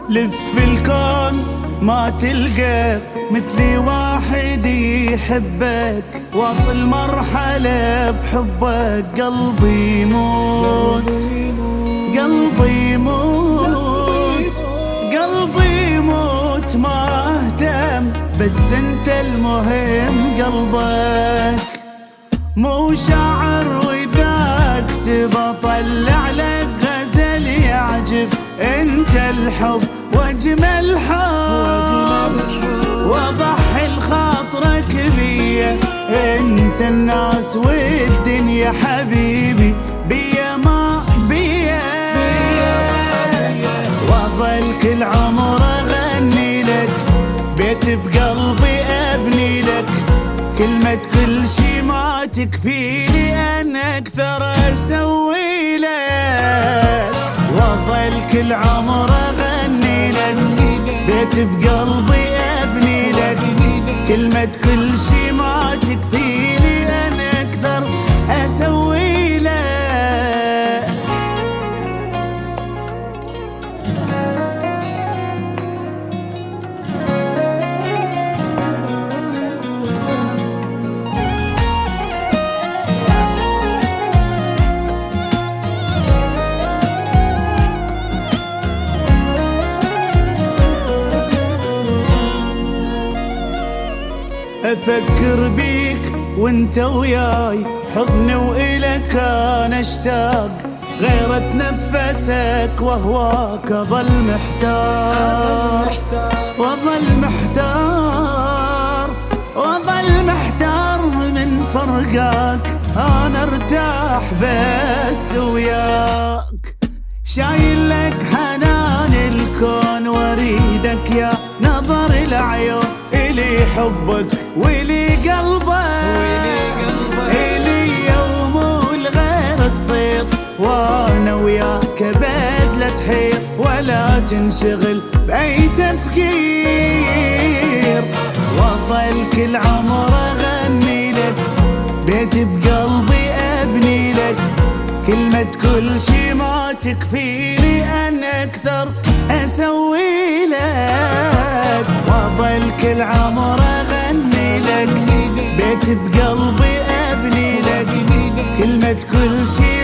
لف الكون ما تلقى مثلي واحد يحبك، واصل مرحلة بحبك قلبي يموت، قلبي يموت، قلبي يموت. ما اهتم بس انت المهم قلبك، مو شاعر واذا اكتب اطلع لك غزل يعجب. انت الحب واجمل حب، واضحي لخاطرك بيا. انت الناس والدنيا حبيبي، بيا ما بيا. واظل كل عمر اغني لك، بيت بقلبي ابني لك. كلمة كل شي ما تكفيني، انا اكثر اسوي لك. واظل كل عمر اغني لك، بيت بقلبي ابني لك. كلمة كل شي ما تكفيني، انا اكثر اسوي لك. أفكر بيك وانت وياي، حضني وإلك أنا اشتاق. غير اتنفسك وهواك أظل محتار، وأظل محتار، وأظل محتار من فرقك. أنا ارتاح بس وياك، شايل لك حنان الكون واريدك يا نظر العيون. إلي حبك وإلي قلبك، إلي يوم والغير تصير. وانا وياك بدلة حير، ولا تنشغل بأي تفكير. واظل كل عمر اغني لك، بيت بقلبي ابني لك. كلمة كل شي ما تكفيني، انا اكثر اسوي لك. واظل كل عمر اغني لك، بيت بقلبي ابني لك. كلمة كل شي